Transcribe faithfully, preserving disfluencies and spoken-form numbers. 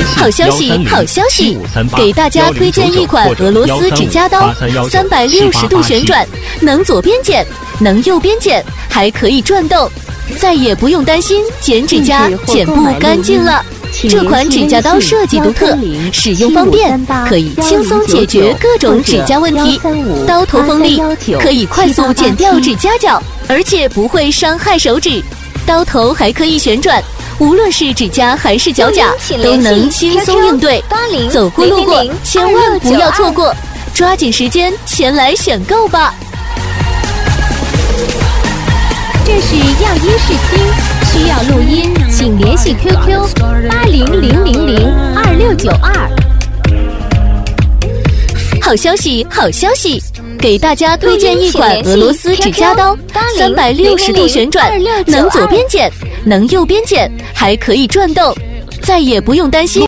好消息，好消息！给大家推荐一款俄罗斯指甲刀，三百六十度旋转，能左边剪，能右边剪，还可以转动，再也不用担心剪指甲剪不干净了。这款指甲刀设计独特，使用方便，可以轻松解决各种指甲问题。刀头锋利，可以快速剪掉指甲角，而且不会伤害手指。刀头还可以旋转，无论是指甲还是脚甲，都能轻松应对。走过路过，千万不要错过，抓紧时间前来选购吧。 这是样音试听，需要录音，请联系 Q Q 八零零零零二六九二。 好消息，好消息！给大家推荐一款俄罗斯指甲刀，三百六十度旋转，能左边剪，能右边剪，还可以转动，再也不用担心